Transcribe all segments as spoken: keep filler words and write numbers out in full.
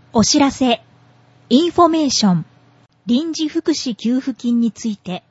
お知らせ、インフォメーション、臨時福祉給付金について、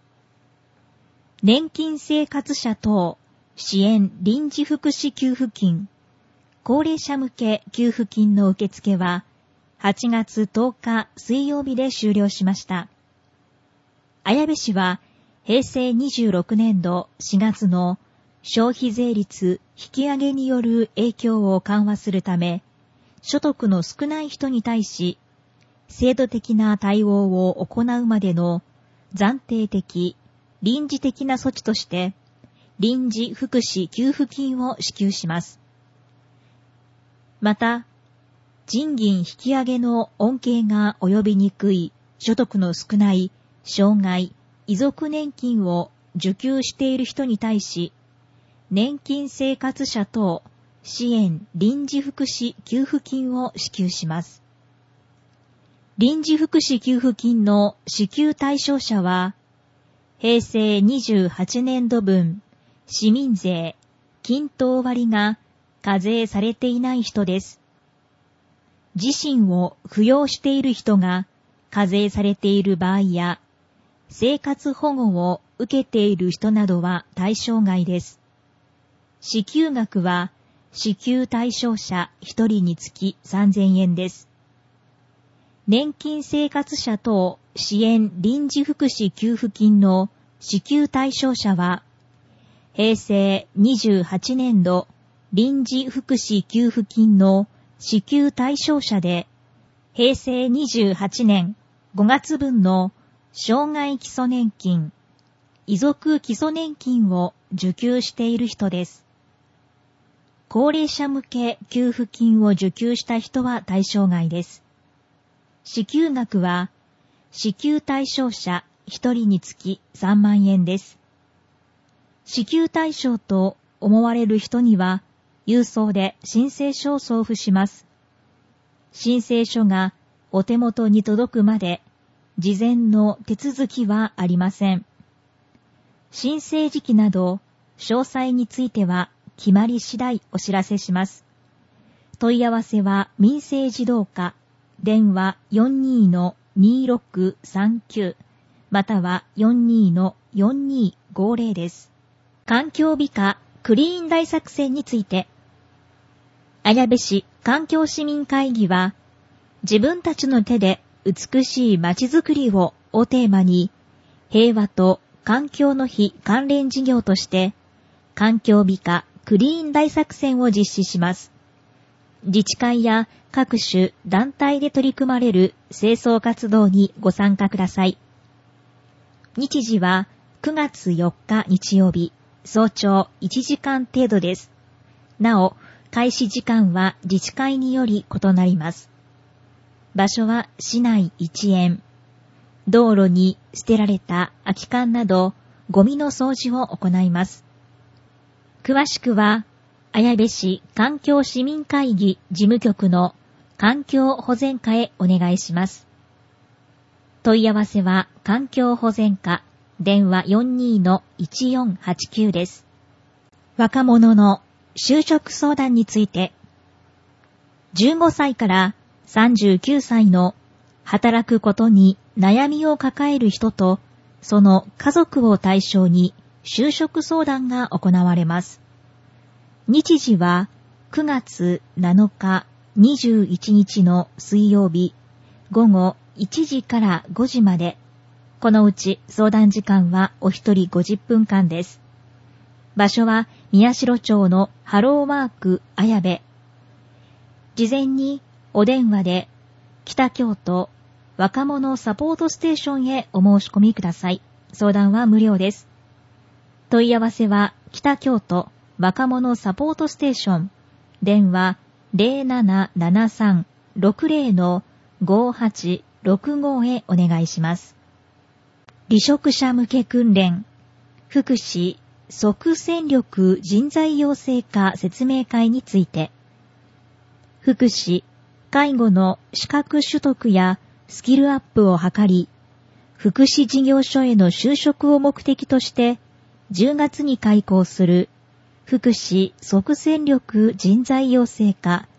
年金生活者等支援臨時福祉給付金、高齢者向け給付金の受付ははちがつとおか水曜日で終了しました。綾部市は平成にじゅうろくねんどしがつの消費税率引き上げによる影響を緩和するため、所得の少ない人に対し、制度的な対応を行うまでの暫定的、臨時的な措置として、臨時福祉給付金を支給します。また、賃金引き上げの恩恵が及びにくい所得の少ない障害、遺族年金を受給している人に対し、年金生活者等支援臨時福祉給付金を支給します。臨時福祉給付金の支給対象者は、平成にじゅうはちねんどぶん市民税、均等割が課税されていない人です。自身を扶養している人が課税されている場合や、生活保護を受けている人などは対象外です。支給額は支給対象者ひとりにつきさんぜんえんです。年金生活者等支援臨時福祉給付金の支給対象者は、平成にじゅうはちねんど臨時福祉給付金の支給対象者で、平成にじゅうはちねんごがつぶんの障害基礎年金、遺族基礎年金を受給している人です。高齢者向け給付金を受給した人は対象外です。支給額は、支給対象者ひとりにつきさんまんえんです。支給対象と思われる人には、郵送で申請書を送付します。申請書がお手元に届くまで、事前の手続きはありません。申請時期など、詳細については決まり次第お知らせします。問い合わせは民政児童課、電話 よんにーのにーろくさんきゅう または よんにーのよんにーごぜろ です。環境美化クリーン大作戦について、綾部市環境市民会議は、自分たちの手で美しい街づくりををテーマに、平和と環境の日関連事業として、環境美化クリーン大作戦を実施します。自治会や各種団体で取り組まれる清掃活動にご参加ください。日時はくがつよっか日曜日、早朝いちじかん程度です。なお、開始時間は自治会により異なります。場所は市内一円。道路に捨てられた空き缶などゴミの掃除を行います。詳しくは、綾部市環境市民会議事務局の環境保全課へお願いします。問い合わせは環境保全課、電話 よんにーのいちよんはちきゅう です。若者の就職相談について、じゅうごさいからさんじゅうきゅうさいの働くことに悩みを抱える人と、その家族を対象に就職相談が行われます。日時はくがつなのかにじゅういちにちの水曜日、午後いちじからごじまで。このうち相談時間はお一人ごじゅっぷんかんです。場所は宮代町のハローワーク綾部。事前にお電話で北京都若者サポートステーションへお申し込みください。相談は無料です。問い合わせは北京都若者サポートステーション、電話 ゼロななななさんろくゼロのごはちろくご へお願いします。離職者向け訓練、福祉即戦力人材養成課説明会について、福祉、介護の資格取得やスキルアップを図り、福祉事業所への就職を目的として、じゅうがつに開講する福祉即戦力人材養成課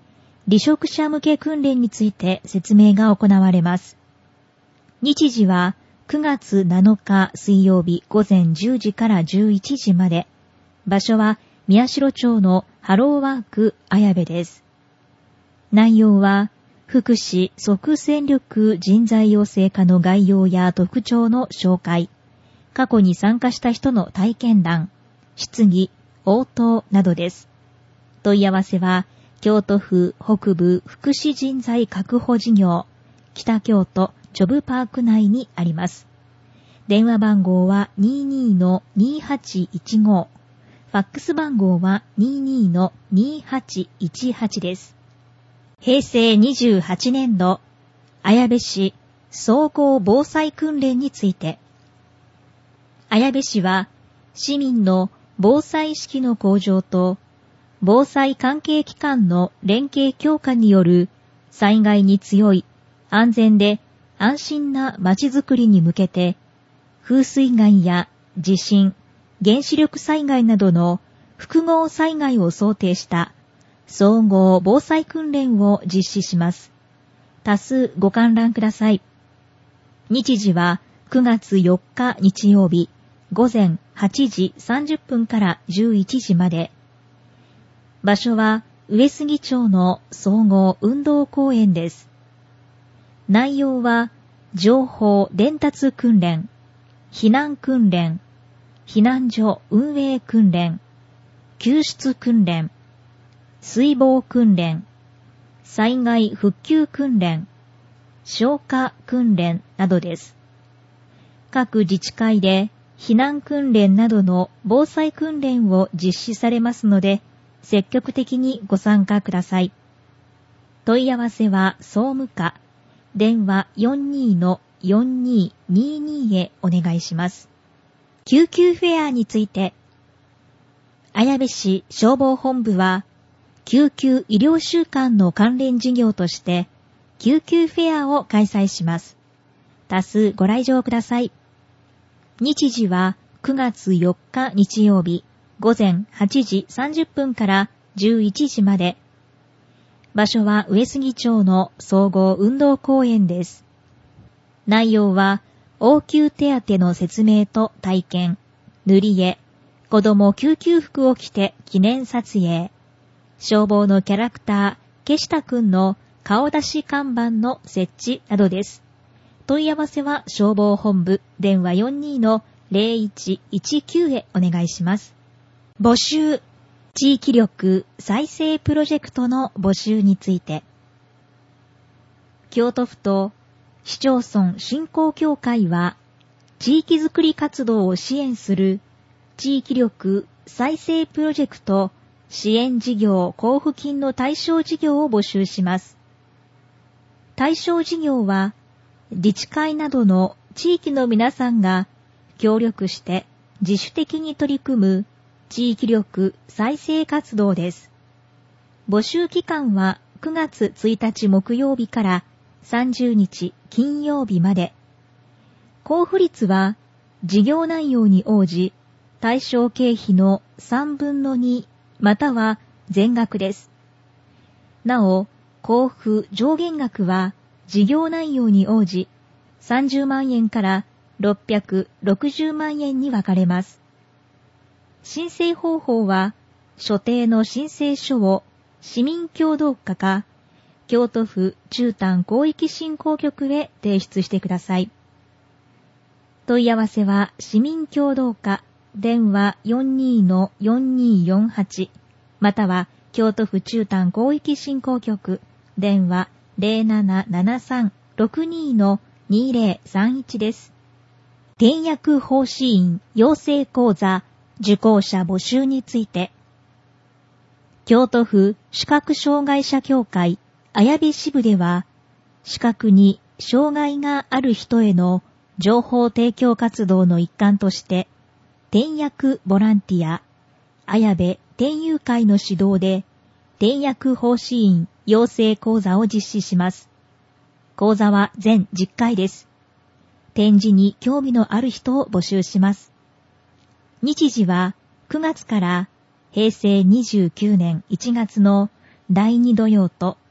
離職者向け訓練について説明が行われます。日時はくがつなのか水曜日午前じゅうじからじゅういちじまで。場所は宮代町のハローワーク綾部です。内容は、福祉即戦力人材養成課の概要や特徴の紹介、過去に参加した人の体験談、質疑、応答などです。問い合わせは、京都府北部福祉人材確保事業、北京都ジョブパーク内にあります。電話番号は にじゅうにのにーはちいちご、ファックス番号は にじゅうにのにーはちいちはち です。へいせいにじゅうはちねんど、綾部市総合防災訓練について。綾部市は、市民の防災意識の向上と、防災関係機関の連携強化による災害に強い、安全で安心な街づくりに向けて、風水害や地震、原子力災害などの複合災害を想定した総合防災訓練を実施します。多数ご観覧ください。日時はくがつよっか日曜日午前はちじさんじゅっぷんからじゅういちじまで。場所は上杉町の総合運動公園です。内容は情報伝達訓練、避難訓練、避難所運営訓練、救出訓練、水防訓練、災害復旧訓練、消火訓練などです。各自治会で避難訓練などの防災訓練を実施されますので、積極的にご参加ください。問い合わせは総務課、電話 よんじゅうにのよんにーにーにー へお願いします。救急フェアについて、綾部市消防本部は、救急医療週間の関連事業として、救急フェアを開催します。多数ご来場ください。日時はくがつよっか日曜日、午前はちじさんじゅっぷんからじゅういちじまで。場所は上杉町の総合運動公園です。内容は、応急手当の説明と体験、塗り絵、子供救急服を着て記念撮影、消防のキャラクター、ケシタくんの顔出し看板の設置などです。問い合わせは消防本部電話 よんじゅうにのぜろいちいちきゅう へお願いします。募集、地域力再生プロジェクトの募集について。京都府と市町村振興協会は、地域づくり活動を支援する地域力再生プロジェクト支援事業交付金の対象事業を募集します。対象事業は、自治会などの地域の皆さんが協力して自主的に取り組む地域力再生活動です。募集期間はくがつついたち木曜日からさんじゅうにち金曜日まで。交付率は事業内容に応じ対象経費のさんぶんのにまたは全額です。なお、交付上限額は事業内容に応じさんじゅうまんえんからろっぴゃくろくじゅうまんえんに分かれます。申請方法は所定の申請書を市民協働課か京都府中丹広域振興局へ提出してください。問い合わせは市民協働課電話 よんじゅうにのよんにーよんはち または京都府中丹広域振興局電話 ぜろななななさんろくにーのにーぜろさんいち です。転訳奉仕員養成講座受講者募集について、京都府視覚障害者協会綾部支部では、視覚に障害がある人への情報提供活動の一環として、転訳ボランティア、綾部転友会の指導で、転訳奉仕員養成講座を実施します。講座は全じゅっかいです。展示に興味のある人を募集します。日時はくがつからへいせいにじゅうきゅうねんいちがつのだいに土曜と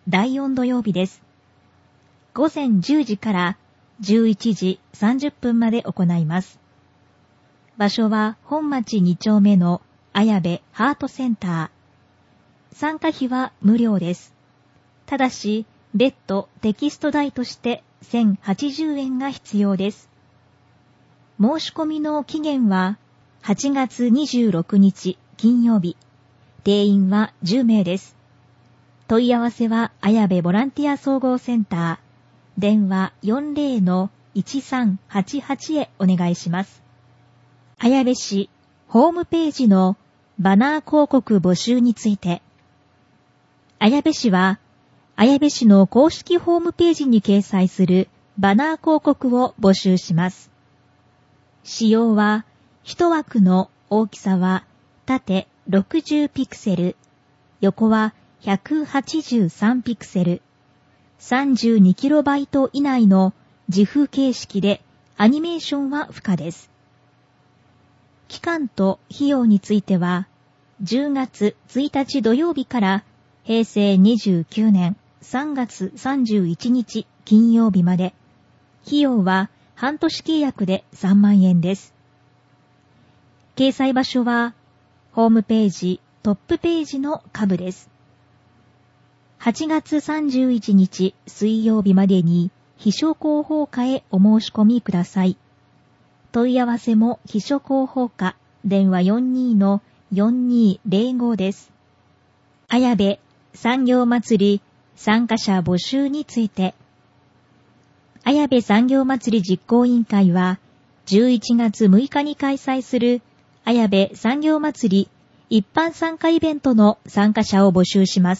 だいよん土曜日です。午前じゅうじからじゅういちじさんじゅっぷんまで行います。場所は本町に丁目の綾部ハートセンター。参加費は無料です。ただし、別途テキスト代としてせんはちじゅうえんが必要です。申し込みの期限ははちがつにじゅうろくにち金曜日。定員はじゅうめいです。問い合わせは綾部ボランティア総合センター。電話 よんじゅうのいちさんはちはち へお願いします。綾部市ホームページのバナー広告募集について。綾部市は、綾部市の公式ホームページに掲載するバナー広告を募集します。仕様は、一枠の大きさは縦ろくじゅうピクセル、横はひゃくはちじゅうさんピクセル、さんじゅうにキロバイト 以内のジフ形式でアニメーションは不可です。期間と費用については、じゅうがつついたち土曜日からへいせいにじゅうきゅうねんさんがつさんじゅういちにち金曜日まで、費用は半年契約でさんまんえんです。掲載場所は、ホームページトップページの下部です。はちがつさんじゅういちにち水曜日までに秘書広報課へお申し込みください。問い合わせも秘書広報課、電話 よんじゅうのよんにーぜろご です。綾部産業祭り参加者募集について。綾部産業祭り実行委員会は、じゅういちがつむいかに開催する綾部産業祭り一般参加イベントの参加者を募集します。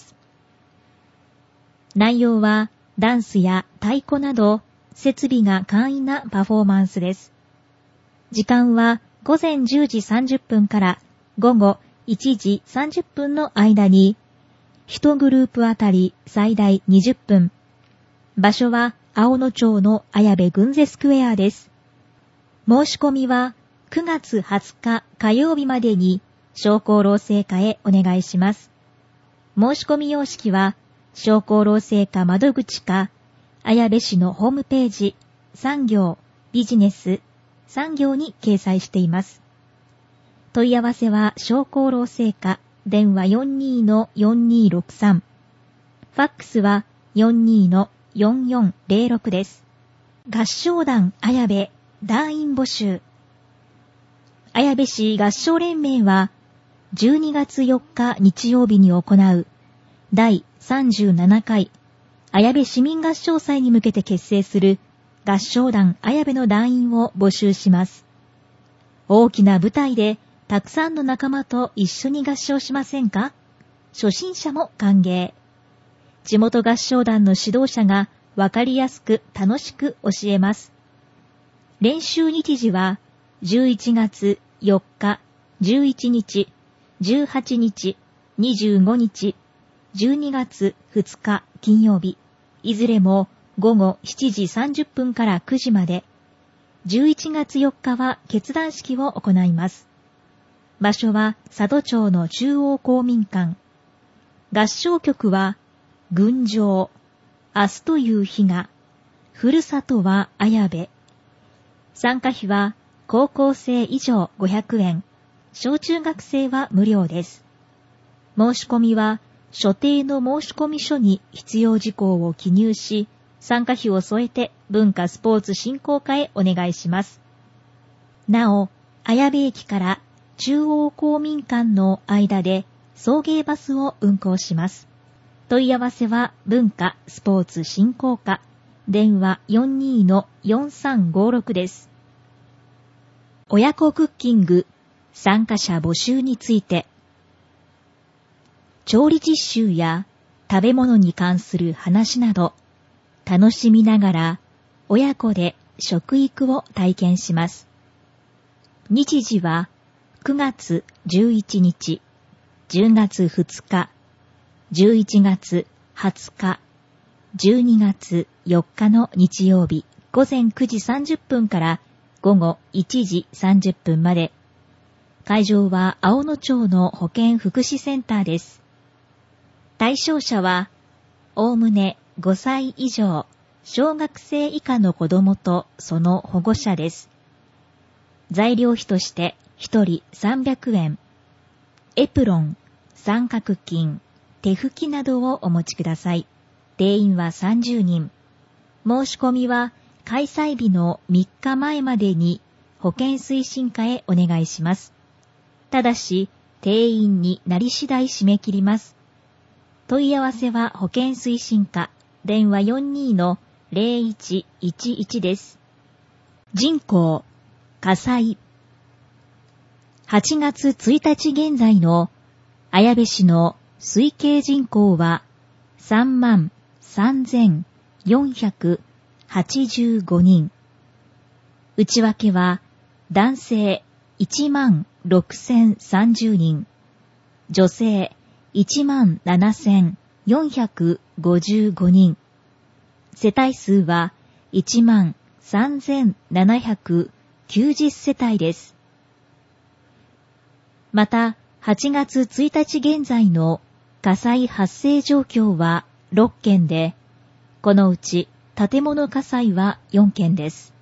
内容はダンスや太鼓など設備が簡易なパフォーマンスです。時間は午前じゅうじさんじゅっぷんから午後いちじさんじゅっぷんの間にいちグループあたり最大にじゅっぷん。場所は青野町の綾部群ゼスクエアです。申し込みはくがつはつか火曜日までに商工労政課へお願いします。申し込み様式は商工労政課窓口か、綾部市のホームページ、産業、ビジネス、産業に掲載しています。問い合わせは商工労政課、電話 よんじゅうのよんにーろくさん、ファックスは よんじゅうのよんよんぜろろく です。合唱団綾部、団員募集。綾部市合唱連盟は、じゅうにがつよっか日曜日に行う、第さんじゅうななかい綾部市民合唱祭に向けて結成する合唱団綾部の団員を募集します。大きな舞台でたくさんの仲間と一緒に合唱しませんか？初心者も歓迎。地元合唱団の指導者がわかりやすく楽しく教えます。練習日時はじゅういちがつよっか、じゅういちにち、じゅうはちにち、にじゅうごにち、じゅうにがつふつか金曜日、いずれも午後しちじさんじゅっぷんからくじまで、じゅういちがつよっかは結団式を行います。場所は佐渡町の中央公民館。合唱曲は、群青、明日という日が、ふるさとは綾部。参加費は高校生以上ごひゃくえん、小中学生は無料です。申し込みは、所定の申し込み書に必要事項を記入し、参加費を添えて文化スポーツ振興課へお願いします。なお、綾部駅から中央公民館の間で送迎バスを運行します。問い合わせは文化スポーツ振興課、電話 よんじゅうのよんさんごろく です。親子クッキング参加者募集について。調理実習や食べ物に関する話など、楽しみながら親子で食育を体験します。日時はくがつじゅういちにち、じゅうがつふつか、じゅういちがつはつか、じゅうにがつよっかの日曜日午前くじさんじゅっぷんから午後いちじさんじゅっぷんまで。会場は青野町の保健福祉センターです。対象者はおおむねごさい以上、小学生以下の子供とその保護者です。材料費としてひとりさんびゃくえん、エプロン、三角巾、手拭きなどをお持ちください。定員はさんじゅうにん。申し込みは開催日のみっかまえまでに保健推進課へお願いします。ただし、定員になり次第締め切ります。問い合わせは保健推進課、電話 よんにーのゼロいちいちいち です。人口、火災。はちがつついたち現在の綾部市の推計人口はさんまんさんぜんよんひゃくはちじゅうごにん。内訳は男性いちまんろくせんさんじゅうにん、女性いちまんななせんよんひゃくごじゅうごにん、世帯数はいちまんさんぜんななひゃくきゅうじゅう世帯です。また、はちがつついたち現在の火災発生状況はろっけんで、このうち建物火災はよんけんです。